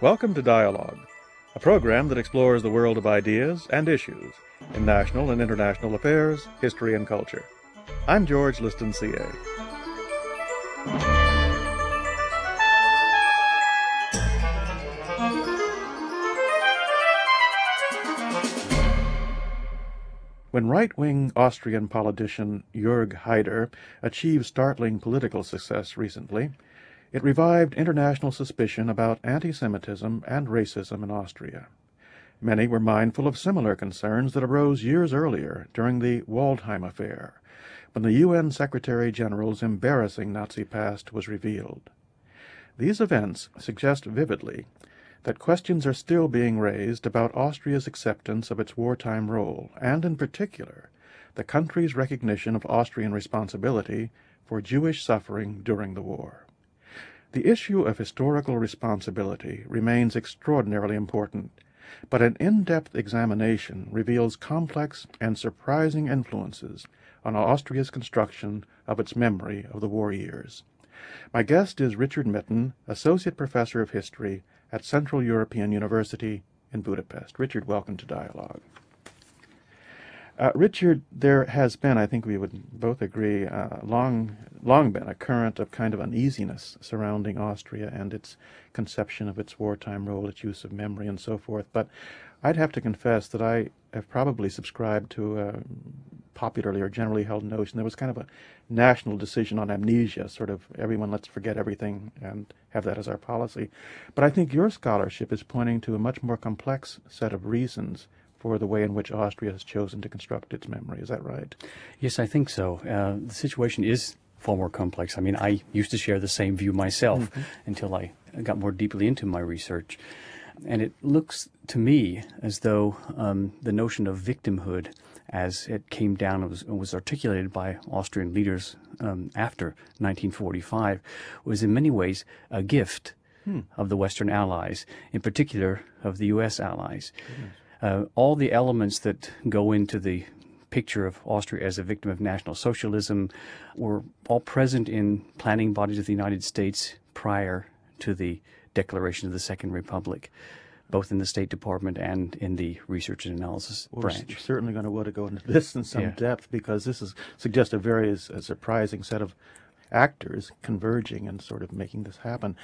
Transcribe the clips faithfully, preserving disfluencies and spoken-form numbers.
Welcome to Dialogue, a program that explores the world of ideas and issues in national and international affairs, history, and culture. I'm George Liston, C A. When right-wing Austrian politician Jörg Haider achieved startling political success recently, it revived international suspicion about anti-Semitism and racism in Austria. Many were mindful of similar concerns that arose years earlier during the Waldheim affair, when the U N Secretary-General's embarrassing Nazi past was revealed. These events suggest vividly that questions are still being raised about Austria's acceptance of its wartime role, and in particular, the country's recognition of Austrian responsibility for Jewish suffering during the war. The issue of historical responsibility remains extraordinarily important, but an in-depth examination reveals complex and surprising influences on Austria's construction of its memory of the war years. My guest is Richard Mitten, Associate Professor of History at Central European University in Budapest. Richard, welcome to Dialogue. Uh, Richard, there has been, I think we would both agree, uh, long, long been a current of kind of uneasiness surrounding Austria and its conception of its wartime role, its use of memory, and so forth. But I'd have to confess that I have probably subscribed to a popularly or generally held notion there was kind of a national decision on amnesia, sort of everyone let's forget everything and have that as our policy. But I think your scholarship is pointing to a much more complex set of reasons for the way in which Austria has chosen to construct its memory. Is that right? Yes, I think so. Uh, the situation is far more complex. I mean, I used to share the same view myself mm-hmm. until I got more deeply into my research. And it looks to me as though um, the notion of victimhood, as it came down and was, was articulated by Austrian leaders um, after nineteen forty-five, was in many ways a gift hmm. of the Western Allies, in particular of the U S allies. Uh, all the elements that go into the picture of Austria as a victim of National Socialism were all present in planning bodies of the United States prior to the declaration of the Second Republic, both in the State Department and in the Research and Analysis well, branch. We're certainly going to want to go into this in some yeah. depth, because this is suggests a very a surprising set of actors converging and sort of making this happen.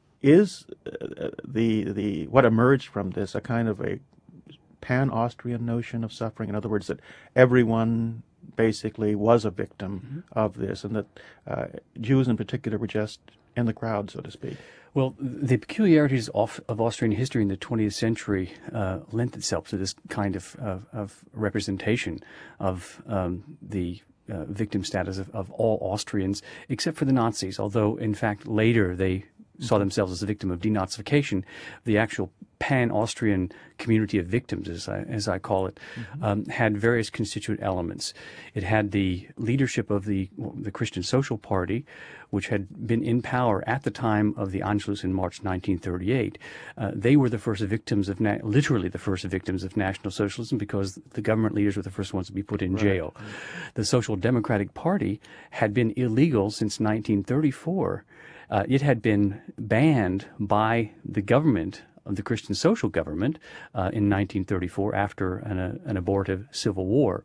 Is uh, the the what emerged from this a kind of a pan-Austrian notion of suffering? In other words, that everyone basically was a victim mm-hmm. of this, and that uh, Jews in particular were just in the crowd, so to speak? Well, the peculiarities of, of Austrian history in the twentieth century uh, lent itself to this kind of, of, of representation of um, the uh, victim status of, of all Austrians, except for the Nazis, although, in fact, later they saw themselves as a victim of denazification. The actual pan-Austrian community of victims, as I, as I call it, mm-hmm. um, had various constituent elements. It had the leadership of the, the Christian Social Party, which had been in power at the time of the Anschluss in March nineteen thirty-eight. Uh, they were the first victims of, na- literally the first victims of National Socialism, because the government leaders were the first ones to be put in right. jail. Right. The Social Democratic Party had been illegal since nineteen thirty-four. Uh, it had been banned by the government of the Christian Social Government uh, in nineteen thirty-four after an, uh, an abortive civil war.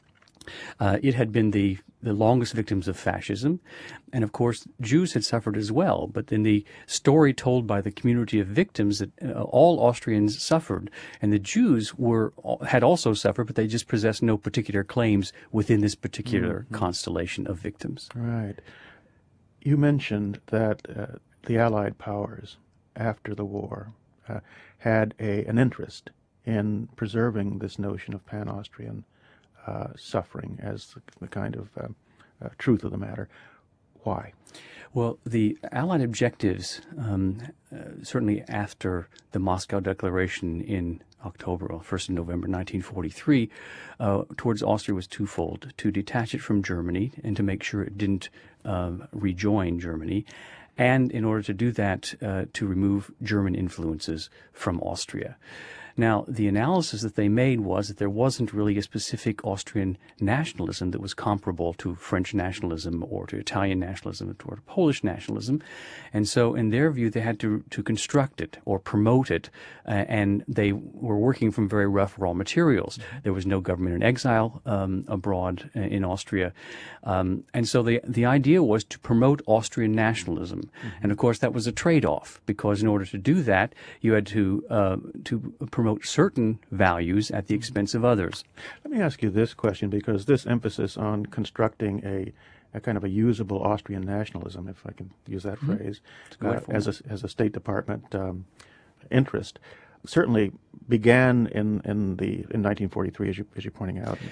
Uh, it had been the, the longest victims of fascism, and of course Jews had suffered as well. But in the story told by the community of victims, that uh, all Austrians suffered, and the Jews were had also suffered, but they just possessed no particular claims within this particular mm-hmm. constellation of victims. Right. You mentioned that uh, the Allied powers, after the war, uh, had a, an interest in preserving this notion of pan-Austrian uh, suffering as the, the kind of uh, uh, truth of the matter. Why? Well, the Allied objectives, um, uh, certainly after the Moscow Declaration in October, well, first of November nineteen forty-three, uh, towards Austria was twofold: to detach it from Germany and to make sure it didn't uh, rejoin Germany, and in order to do that, uh, to remove German influences from Austria. Now, the analysis that they made was that there wasn't really a specific Austrian nationalism that was comparable to French nationalism or to Italian nationalism or to Polish nationalism. And so, in their view, they had to, to construct it or promote it, uh, and they were working from very rough raw materials. There was no government in exile um, abroad in Austria. Um, and so the, the idea was to promote Austrian nationalism. Mm-hmm. And, of course, that was a trade-off, because in order to do that, you had to uh, to promote certain values at the expense of others. Let me ask you this question, because this emphasis on constructing a, a kind of a usable Austrian nationalism, if I can use that mm-hmm. phrase, uh, as a as a State Department um, interest, certainly began in in the in nineteen forty-three, as you as you're pointing out.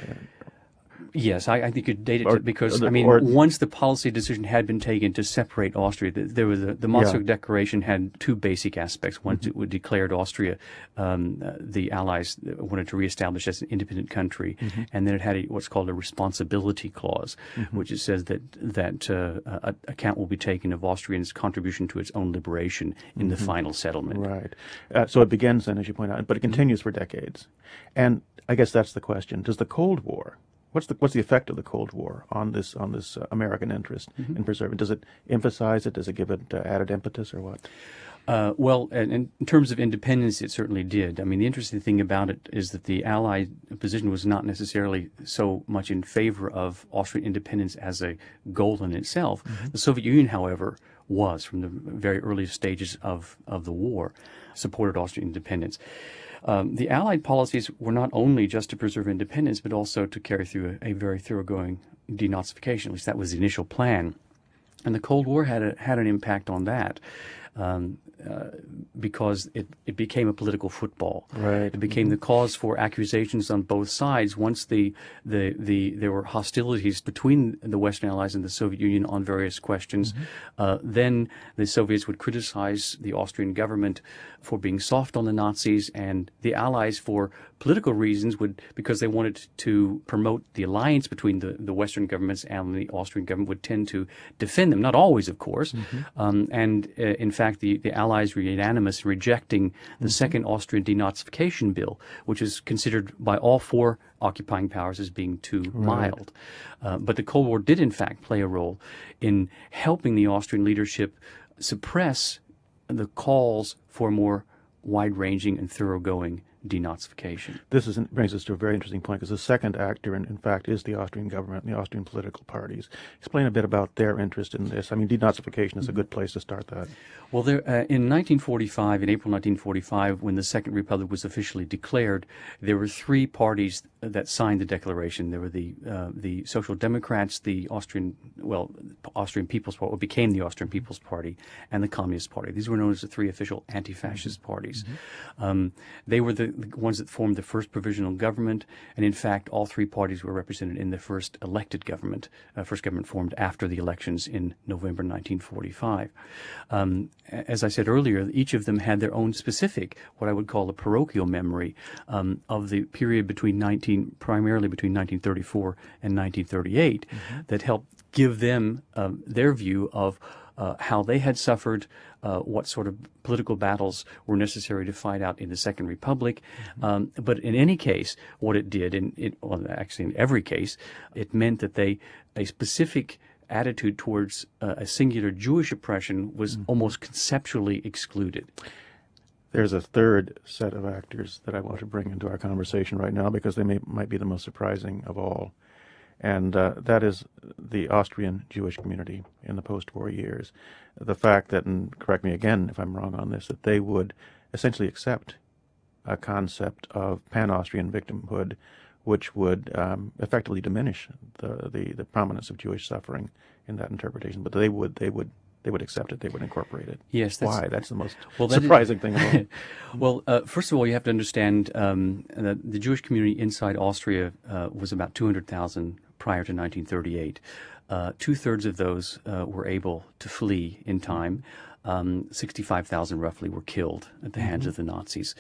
Yes, I, I think you date it or, to, because, or, I mean, or, once the policy decision had been taken to separate Austria, the, there was a, the Maastricht yeah. Declaration had two basic aspects. One, mm-hmm. it declared Austria, um, uh, the Allies wanted to reestablish as an independent country, mm-hmm. and then it had a, what's called a responsibility clause, mm-hmm. which it says that that uh, a, account will be taken of Austrians' contribution to its own liberation in mm-hmm. the final settlement. Right. Uh, so it begins then, as you point out, but it continues mm-hmm. for decades. And I guess that's the question. Does the Cold War What's the what's the effect of the Cold War on this on this uh, American interest mm-hmm. in preserving? Does it emphasize it? Does it give it uh, added impetus, or what? Uh, well, in, in terms of independence, it certainly did. I mean, the interesting thing about it is that the Allied position was not necessarily so much in favor of Austrian independence as a goal in itself. Mm-hmm. The Soviet Union, however, was, from the very early stages of, of the war, supported Austrian independence. Um, the Allied policies were not only just to preserve independence, but also to carry through a, a very thoroughgoing denazification. At least that was the initial plan. And the Cold War had a, had an impact on that. Um, uh, because it, it became a political football. Right. It became mm-hmm. the cause for accusations on both sides. Once the, the, the there were hostilities between the Western Allies and the Soviet Union on various questions, mm-hmm. uh, then the Soviets would criticize the Austrian government for being soft on the Nazis, and the Allies, for political reasons, would, because they wanted to promote the alliance between the, the Western governments and the Austrian government, would tend to defend them. Not always, of course. Mm-hmm. Um, and uh, in fact, the, the Allies were unanimous in rejecting the mm-hmm. second Austrian denazification bill, which is considered by all four occupying powers as being too right. mild. Uh, but the Cold War did, in fact, play a role in helping the Austrian leadership suppress the calls for more wide-ranging and thoroughgoing denazification. This is, brings us to a very interesting point, because the second actor, in, in fact, is the Austrian government and the Austrian political parties. Explain a bit about their interest in this. I mean, denazification is a good place to start that. Well, there, uh, in nineteen forty-five, in April nineteen forty-five, when the Second Republic was officially declared, there were three parties that signed the declaration. There were the uh, the Social Democrats, the Austrian, well, Austrian People's Party, what became the Austrian People's Party, and the Communist Party. These were known as the three official anti-fascist mm-hmm. parties. Mm-hmm. Um, they were the, the ones that formed the first provisional government, and in fact, all three parties were represented in the first elected government, uh, first government formed after the elections in November nineteen forty-five. Um, as I said earlier, each of them had their own specific, what I would call a parochial memory um, of the period between nineteen, primarily between nineteen thirty-four and nineteen thirty-eight, mm-hmm. that helped give them um, their view of uh, how they had suffered, uh, what sort of political battles were necessary to fight out in the Second Republic. Mm-hmm. Um, but in any case, what it did, in it, well, actually in every case, it meant that they, a specific attitude towards uh, a singular Jewish oppression was mm-hmm. almost conceptually excluded. There's a third set of actors that I want to bring into our conversation right now, because they may, might be the most surprising of all. And uh, that is the Austrian Jewish community in the post-war years. The fact that, and correct me again if I'm wrong on this, that they would essentially accept a concept of pan-Austrian victimhood, which would um, effectively diminish the, the, the prominence of Jewish suffering in that interpretation. But they would they would they would accept it. They would incorporate it. Yes, that's, why? That's the most well, surprising is, thing of all. Well, uh, first of all, you have to understand um, that the Jewish community inside Austria uh, was about two hundred thousand prior to nineteen thirty-eight. Uh, two-thirds of those uh, were able to flee in time. Um, sixty-five thousand roughly were killed at the hands mm-hmm. of the Nazis.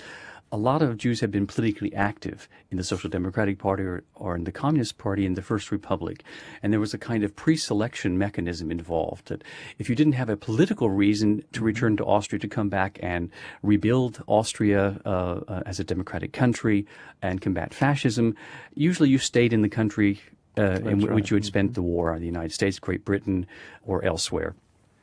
a lot of Jews had been politically active in the Social Democratic Party or, or in the Communist Party in the First Republic. And there was a kind of pre-selection mechanism involved that if you didn't have a political reason to return to Austria, to come back and rebuild Austria uh, uh, as a democratic country and combat fascism, usually you stayed in the country uh, in w- right. which you had spent the war, the United States, Great Britain, or elsewhere.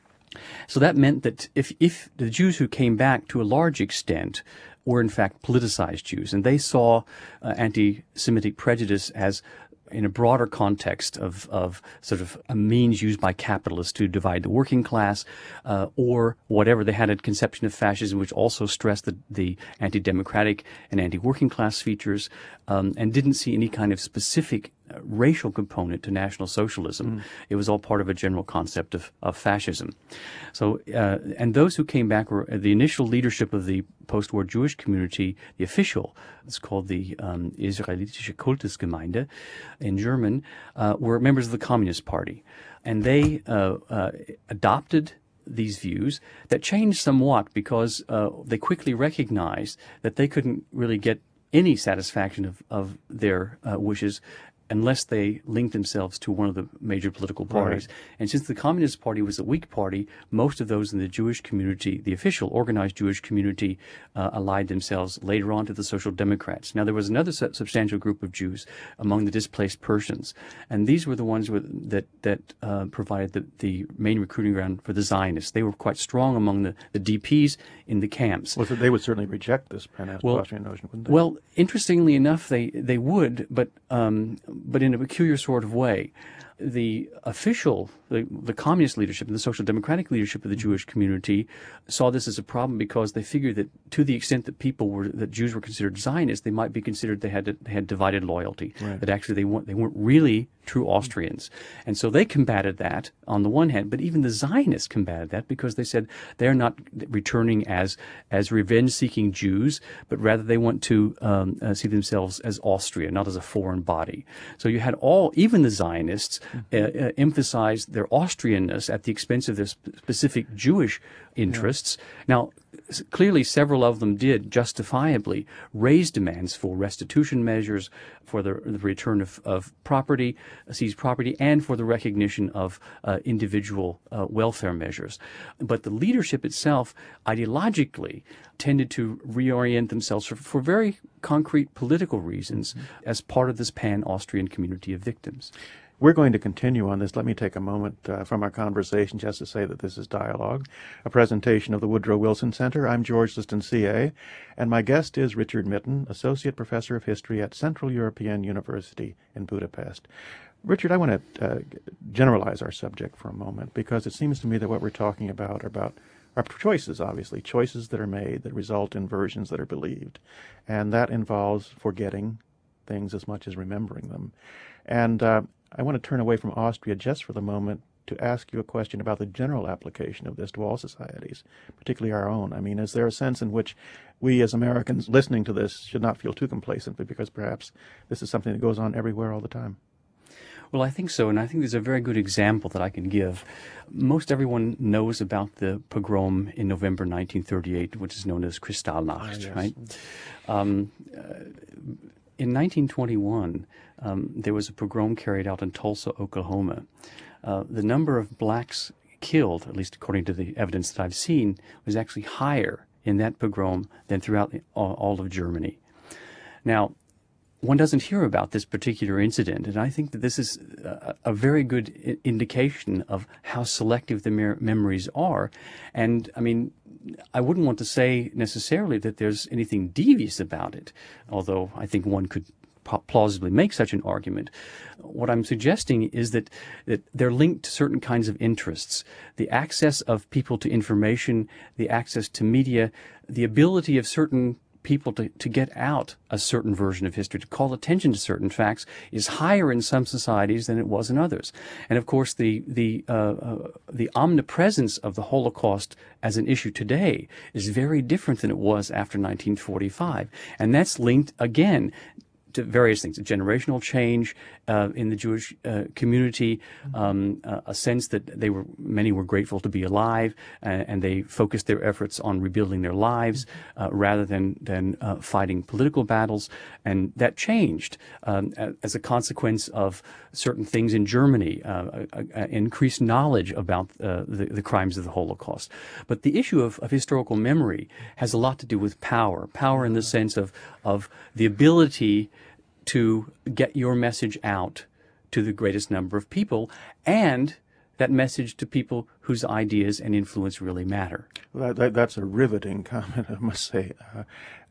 So that meant that if, if the Jews who came back to a large extent were in fact politicized Jews, and they saw uh, anti-Semitic prejudice as in a broader context of, of sort of a means used by capitalists to divide the working class, uh, or whatever. They had a conception of fascism which also stressed the, the anti-democratic and anti-working class features, um, and didn't see any kind of specific uh, racial component to National Socialism. Mm. It was all part of a general concept of, of fascism. So, uh, and those who came back were the initial leadership of the post-war Jewish community, the official, it's called the um, Israelitische Kultusgemeinde in German, uh, were members of the Communist Party. And they uh, uh, adopted these views that changed somewhat because uh, they quickly recognized that they couldn't really get any satisfaction of, of their uh, wishes unless they linked themselves to one of the major political parties. Right. And since the Communist Party was a weak party, most of those in the Jewish community, the official organized Jewish community, uh, allied themselves later on to the Social Democrats. Now, there was another su- substantial group of Jews among the displaced Persians, and these were the ones with, that that uh, provided the, the main recruiting ground for the Zionists. They were quite strong among the, the D Ps in the camps. Well, so they would certainly reject this pan-Austrian well, notion, wouldn't they? Well, interestingly enough, they, they would, but um, but in a peculiar sort of way. The official, the, the communist leadership and the social democratic leadership of the Jewish community saw this as a problem because they figured that to the extent that people were, that Jews were considered Zionists, they might be considered they had they had divided loyalty. Right. That actually they weren't they weren't really true Austrians, and so they combated that on the one hand. But even the Zionists combated that because they said they're not returning as as revenge-seeking Jews, but rather they want to um, uh, see themselves as Austria, not as a foreign body. So you had all, even the Zionists. Uh, uh, emphasized their Austrianness at the expense of their sp- specific Jewish interests. Yeah. Now, s- clearly several of them did justifiably raise demands for restitution measures, for the, the return of, of property, uh, seized property, and for the recognition of uh, individual uh, welfare measures. But the leadership itself, ideologically, tended to reorient themselves for, for very concrete political reasons mm-hmm. as part of this pan-Austrian community of victims. We're going to continue on this. Let me take a moment uh, from our conversation just to say that this is Dialogue, a presentation of the Woodrow Wilson Center. I'm George Liston, C A, and my guest is Richard Mitten, Associate Professor of History at Central European University in Budapest. Richard, I want to uh, generalize our subject for a moment because it seems to me that what we're talking about are about are choices, obviously, choices that are made that result in versions that are believed, and that involves forgetting things as much as remembering them. And uh, I want to turn away from Austria just for the moment to ask you a question about the general application of this to all societies, particularly our own. I mean, is there a sense in which we as Americans listening to this should not feel too complacent because perhaps this is something that goes on everywhere all the time? Well, I think so, and I think there's a very good example that I can give. Most everyone knows about the pogrom in November nineteen thirty-eight, which is known as Kristallnacht, ah, yes. right? Um, uh, in nineteen twenty-one, um, there was a pogrom carried out in Tulsa, Oklahoma. Uh, the number of blacks killed, at least according to the evidence that I've seen, was actually higher in that pogrom than throughout the, all, all of Germany. Now, one doesn't hear about this particular incident, and I think that this is a, a very good I- indication of how selective the mer- memories are. And, I mean, I wouldn't want to say necessarily that there's anything devious about it, although I think one could p- plausibly make such an argument. What I'm suggesting is that, that they're linked to certain kinds of interests. The access of people to information, the access to media, the ability of certain people to, to get out a certain version of history, to call attention to certain facts, is higher in some societies than it was in others. And of course, the the uh, uh, the omnipresence of the Holocaust as an issue today is very different than it was after nineteen forty-five, and that's linked again to various things: a generational change uh, in the Jewish uh, community, um, uh, a sense that they were many were grateful to be alive, uh, and they focused their efforts on rebuilding their lives uh, rather than than uh, fighting political battles, and that changed um, as a consequence of certain things in Germany, uh, a, a increased knowledge about uh, the, the crimes of the Holocaust. But the issue of, of historical memory has a lot to do with power, power in the sense of of the ability to get your message out to the greatest number of people, and that message to people whose ideas and influence really matter. Well, that, that, that's a riveting comment, I must say. Uh,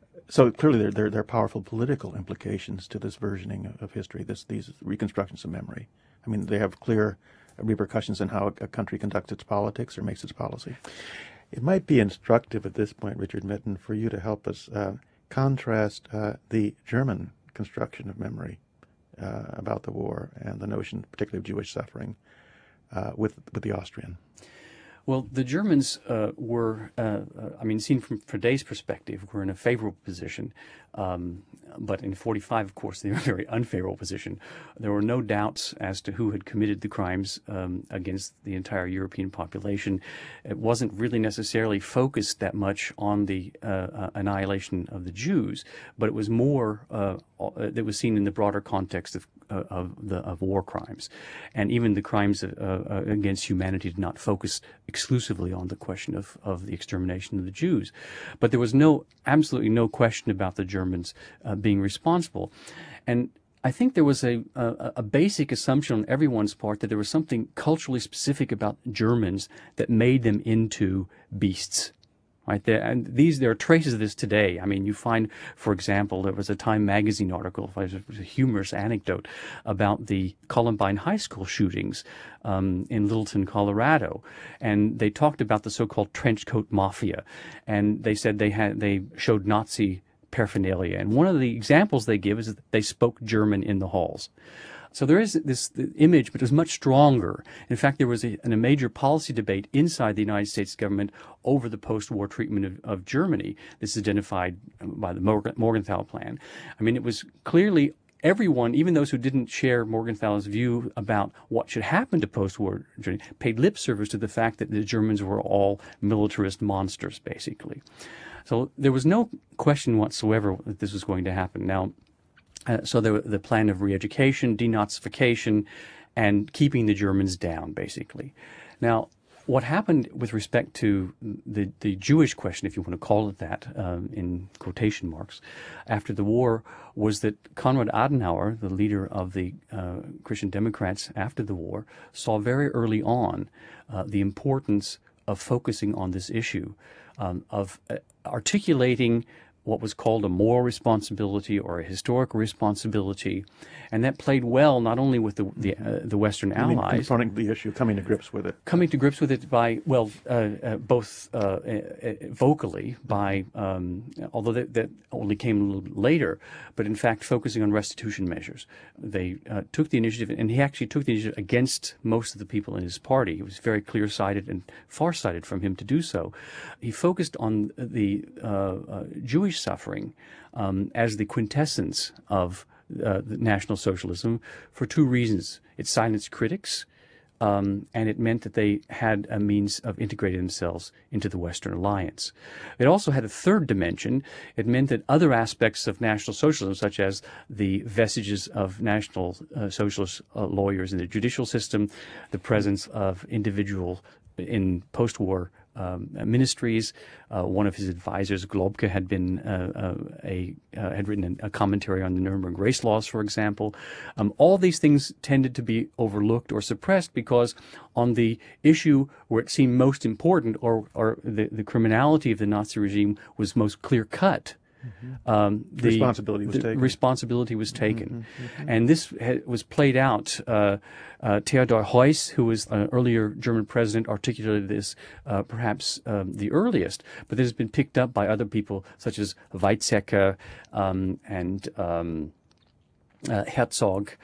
so clearly there, there, there are powerful political implications to this versioning of, of history, this, these reconstructions of memory. I mean, they have clear repercussions in how a, a country conducts its politics or makes its policy. It might be instructive at this point, Richard Mitten, for you to help us uh, contrast uh, the German construction of memory uh, about the war and the notion, particularly of Jewish suffering, uh, with with the Austrian. Well, the Germans uh, were, uh, uh, I mean, seen from today's perspective, were in a favorable position. Um, but in forty-five, of course, they were in a very unfavorable position. There were no doubts as to who had committed the crimes um, against the entire European population. It wasn't really necessarily focused that much on the uh, uh, annihilation of the Jews, but it was more uh, that was seen in the broader context of uh, of the of war crimes, and even the crimes uh, uh, against humanity did not focus exclusively on the question of of the extermination of the Jews. But there was no absolutely no question about the Germans uh, being responsible, and I think there was a, a a basic assumption on everyone's part that there was something culturally specific about Germans that made them into beasts. Right there, and these there are traces of this today. I mean, you find, for example, there was a Time magazine article, it was a humorous anecdote about the Columbine High School shootings um, in Littleton, Colorado, and they talked about the so-called trench coat mafia, and they said they had they showed Nazi paraphernalia, and one of the examples they give is that they spoke German in the halls. So there is this image, but it was much stronger. In fact, there was a, a major policy debate inside the United States government over the post-war treatment of, of Germany. This is identified by the Morgenthau Plan. I mean, it was clearly everyone, even those who didn't share Morgenthau's view about what should happen to post-war Germany, paid lip service to the fact that the Germans were all militarist monsters, basically. So there was no question whatsoever that this was going to happen. Now, Uh, so the, the plan of re-education, denazification, and keeping the Germans down, basically. Now, what happened with respect to the, the Jewish question, if you want to call it that, um, in quotation marks, after the war, was that Konrad Adenauer, the leader of the uh, Christian Democrats after the war, saw very early on uh, the importance of focusing on this issue, um, of uh, articulating what was called a moral responsibility or a historical responsibility, and that played well not only with the the, uh, the Western I mean, allies, confronting the issue, coming to grips with it, coming to grips with it by well, uh, uh, both uh, uh, vocally by um, although that, that only came a little later, but in fact focusing on restitution measures. They uh, took the initiative, and he actually took the initiative against most of the people in his party. It was very clear-sighted and far-sighted from him to do so. He focused on the uh, uh, Jewish suffering um, as the quintessence of uh, the National Socialism for two reasons. It silenced critics, um, and it meant that they had a means of integrating themselves into the Western Alliance. It also had a third dimension. It meant that other aspects of National Socialism, such as the vestiges of National uh, Socialist uh, lawyers in the judicial system, the presence of individual in post-war Um, ministries. Uh, one of his advisors, Globke, had been uh, uh, a uh, had written a commentary on the Nuremberg race laws, for example. Um, all these things tended to be overlooked or suppressed because on the issue where it seemed most important, or or the, the criminality of the Nazi regime was most clear cut. Mm-hmm. Um, the responsibility was the taken. Responsibility was taken, mm-hmm, mm-hmm. and this ha- was played out. Uh, uh, Theodor Heuss, who was an earlier German president, articulated this uh, perhaps um, the earliest, but this has been picked up by other people such as Weizsäcker um, and um, uh, Herzog.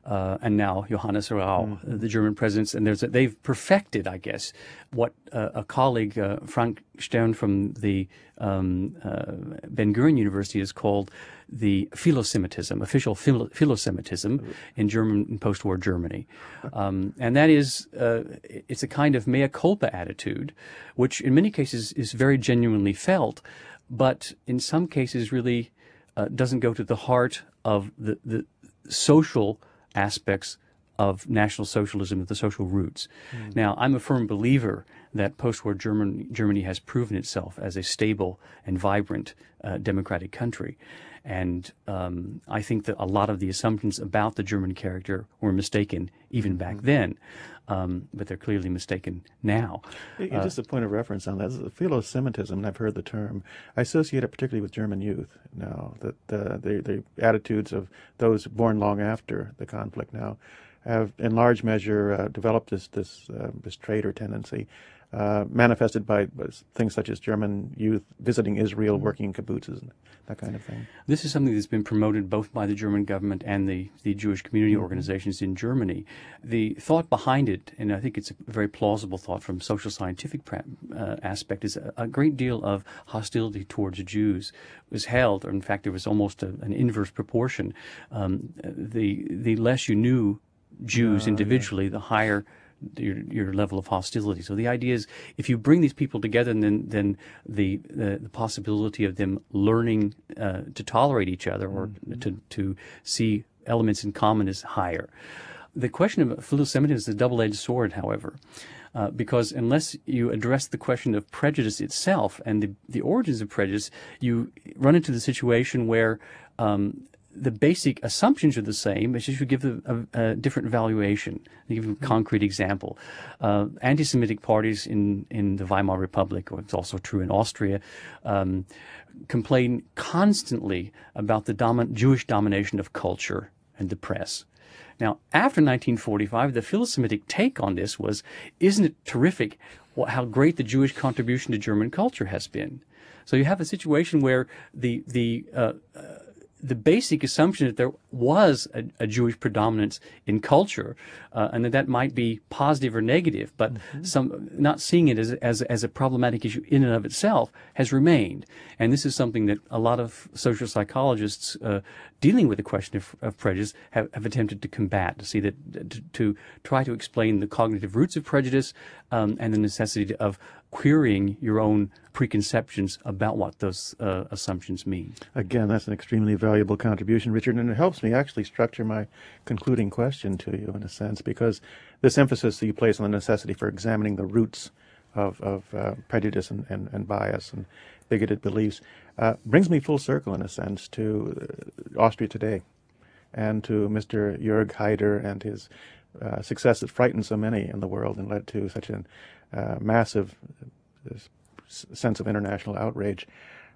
uh, and now Johannes Rau, mm-hmm. the German presidents, and there's a, they've perfected, I guess, what uh, a colleague, uh, Frank Stern from the um, uh, Ben Gurion University, has called the philosemitism, official philo- philosemitism in German in post-war Germany. Um, and that is, uh, it's a kind of mea culpa attitude, which in many cases is very genuinely felt, but in some cases really uh, doesn't go to the heart of the, the social aspects of National Socialism, the social roots. Mm. Now, I'm a firm believer that post-war German, Germany has proven itself as a stable and vibrant uh, democratic country. And um, I think that a lot of the assumptions about the German character were mistaken even back mm-hmm. then, um, but they're clearly mistaken now. Uh, Just a point of reference on that, philosemitism, and I've heard the term, I associate it particularly with German youth now, that uh, the, the attitudes of those born long after the conflict now have in large measure uh, developed this, this, uh, this traitor tendency. Uh, manifested by things such as German youth visiting Israel, working in kibbutzes, and that kind of thing. This is something that's been promoted both by the German government and the, the Jewish community mm-hmm. organizations in Germany. The thought behind it, and I think it's a very plausible thought from social scientific pra- uh, aspect, is a, a great deal of hostility towards Jews was held, or in fact there was almost a, an inverse proportion. Um, the, the less you knew Jews uh, individually, yeah. the higher Your, your level of hostility. So the idea is, if you bring these people together, then then the the, the possibility of them learning uh, to tolerate each other or mm-hmm. to to see elements in common is higher. The question of philosemitism is a double-edged sword, however, uh, because unless you address the question of prejudice itself and the the origins of prejudice, you run into the situation where um, the basic assumptions are the same, it's just you give a, a, a different valuation. I'll give you a concrete example. Uh, anti-Semitic parties in, in the Weimar Republic, or it's also true in Austria, um, complain constantly about the domin- Jewish domination of culture and the press. Now, after nineteen forty-five, the philosemitic take on this was, isn't it terrific what, how great the Jewish contribution to German culture has been? So you have a situation where the, the uh, uh, the basic assumption that there was a, a Jewish predominance in culture, uh, and that that might be positive or negative, but mm-hmm. some not seeing it as, as as a problematic issue in and of itself has remained. And this is something that a lot of social psychologists uh, dealing with the question of, of prejudice have, have attempted to combat, to see that to, to try to explain the cognitive roots of prejudice um, and the necessity of querying your own preconceptions about what those uh, assumptions mean. Again, that's an extremely valuable contribution, Richard, and it helps me actually structure my concluding question to you in a sense, because this emphasis that you place on the necessity for examining the roots of, of uh, prejudice and, and, and bias and bigoted beliefs uh, brings me full circle in a sense to uh, Austria today and to Mister Jörg Haider and his uh, success that frightened so many in the world and led to such a uh, massive uh, sense of international outrage.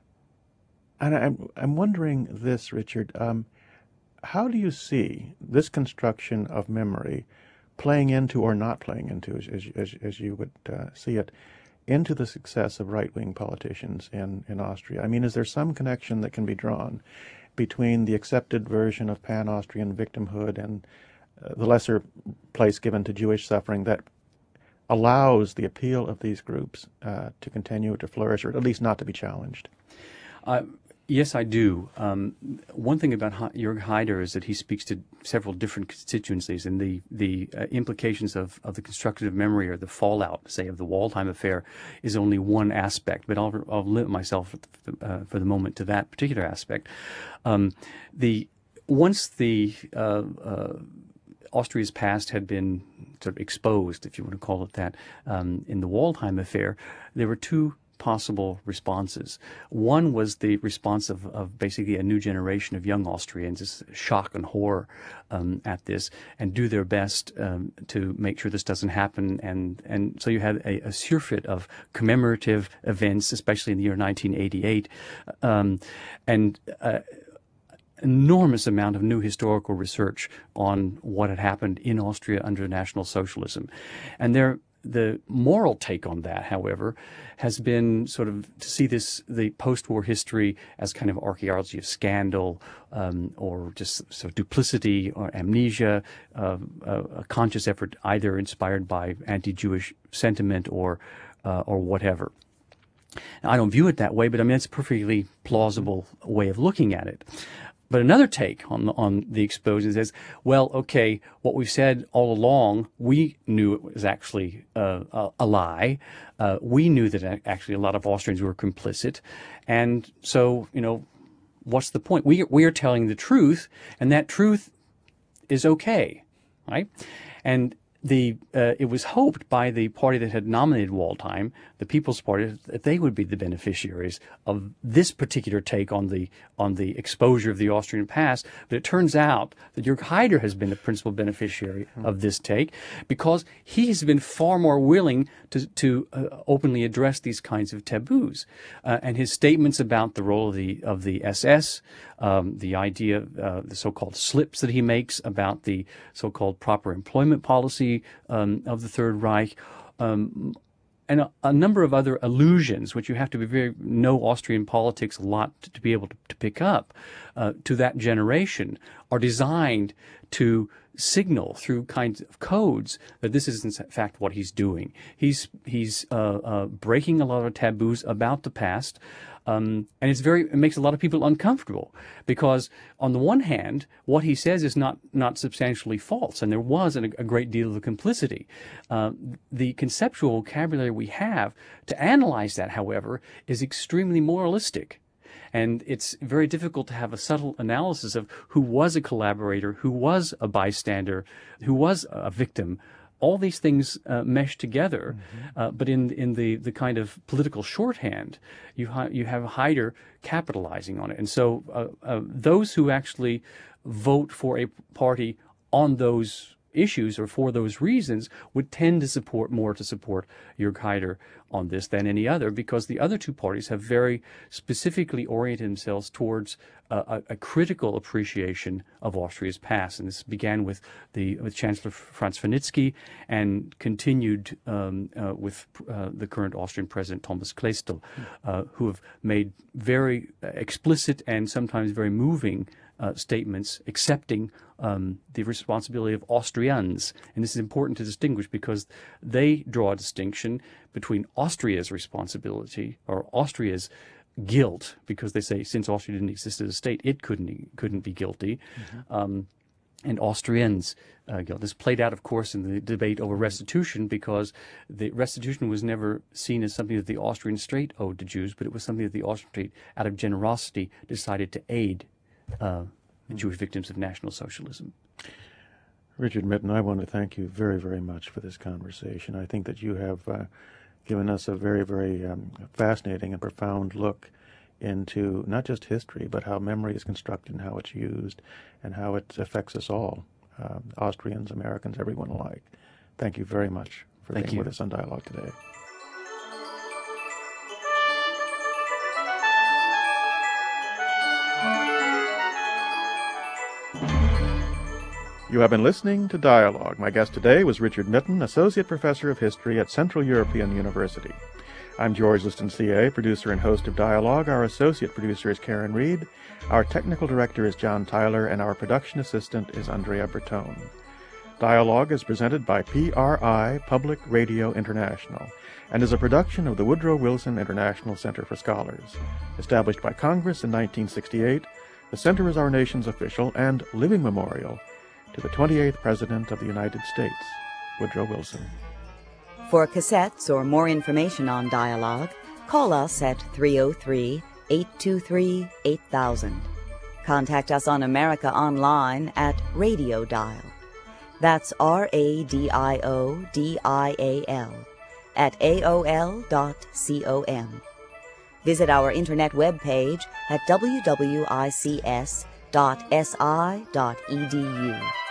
And I'm, I'm wondering this, Richard, um, how do you see this construction of memory playing into or not playing into, as, as, as you would uh, see it, into the success of right-wing politicians in, in Austria? I mean, is there some connection that can be drawn between the accepted version of pan-Austrian victimhood and uh, the lesser place given to Jewish suffering that allows the appeal of these groups uh, to continue to flourish, or at least not to be challenged? Uh, yes, I do. Um, one thing about Jörg Haider is that he speaks to several different constituencies, and the the uh, implications of, of the construction of memory or the fallout, say, of the Waldheim affair is only one aspect, but I'll, I'll limit myself for the, uh, for the moment to that particular aspect. Um, the once the uh, uh, Austria's past had been sort of exposed, if you want to call it that, um, in the Waldheim affair, there were two possible responses. One was the response of, of basically a new generation of young Austrians, just shock and horror um, at this, and do their best um, to make sure this doesn't happen. And, and so you had a, a surfeit of commemorative events, especially in the year nineteen eighty-eight, um, and uh, enormous amount of new historical research on what had happened in Austria under National Socialism. And there the moral take on that, however, has been sort of to see this, the post-war history, as kind of archaeology of scandal, um, or just sort of duplicity or amnesia, uh, a, a conscious effort either inspired by anti-Jewish sentiment or uh, or whatever. Now, I don't view it that way, but I mean, it's a perfectly plausible way of looking at it. But another take on the, on the explosion says, well, okay, what we've said all along, we knew it was actually uh, a, a lie. Uh, we knew that actually a lot of Austrians were complicit. And so, you know, what's the point? We, we are telling the truth, and that truth is okay, right? And the uh, it was hoped by the party that had nominated Waldheim, the People's Party, that they would be the beneficiaries of this particular take on the on the exposure of the Austrian past. But it turns out that Jörg Haider has been the principal beneficiary mm-hmm. of this take, because he has been far more willing to to uh, openly address these kinds of taboos, uh, and his statements about the role of the of the S S. Um, the idea, uh, the so-called slips that he makes about the so-called proper employment policy um, of the Third Reich, um, and a, a number of other allusions, which you have to be very know Austrian politics a lot to, to be able to, to pick up, uh, to that generation, are designed to signal through kinds of codes that this is in fact what he's doing. He's he's uh, uh, breaking a lot of taboos about the past. Um, and it's very, it makes a lot of people uncomfortable, because on the one hand, what he says is not, not substantially false, and there was an, a great deal of complicity. Uh, the conceptual vocabulary we have to analyze that, however, is extremely moralistic. And it's very difficult to have a subtle analysis of who was a collaborator, who was a bystander, who was a victim. All these things uh, mesh together, mm-hmm. uh, but in in the, the kind of political shorthand, you ha- you have Haider capitalizing on it, and so uh, uh, those who actually vote for a party on those issues or for those reasons would tend to support more to support Jörg Haider on this than any other, because the other two parties have very specifically oriented themselves towards uh, a, a critical appreciation of Austria's past. And this began with the with Chancellor Franz Wernicke and continued um, uh, with uh, the current Austrian President Thomas Klestel, uh, who have made very explicit and sometimes very moving Uh, statements accepting um, the responsibility of Austrians. And this is important to distinguish, because they draw a distinction between Austria's responsibility or Austria's guilt, because they say since Austria didn't exist as a state, it couldn't couldn't be guilty. Mm-hmm. um, and Austrians' uh, guilt. This played out, of course, in the debate over restitution, because the restitution was never seen as something that the Austrian state owed to Jews, but it was something that the Austrian state, out of generosity, decided to aid Uh, the Jewish victims of National Socialism. Richard Mitten, I want to thank you very, very much for this conversation. I think that you have uh, given us a very, very um, fascinating and profound look into not just history, but how memory is constructed and how it's used and how it affects us all, uh, Austrians, Americans, everyone alike. Thank you very much for thank being you. with us on Dialogue today. You have been listening to Dialogue. My guest today was Richard Mitten, Associate Professor of History at Central European University. I'm George Liston, C A, producer and host of Dialogue. Our associate producer is Karen Reed. Our technical director is John Tyler, and our production assistant is Andrea Bertone. Dialogue is presented by P R I Public Radio International and is a production of the Woodrow Wilson International Center for Scholars. Established by Congress in nineteen sixty-eight, the center is our nation's official and living memorial to the twenty-eighth President of the United States, Woodrow Wilson. For cassettes or more information on Dialogue, call us at three oh three, eight two three, eight thousand. Contact us on America Online at Radio Dial. That's R A D I O D I A L at A O L dot com. Visit our internet webpage at w w i c s dot s i dot e d u.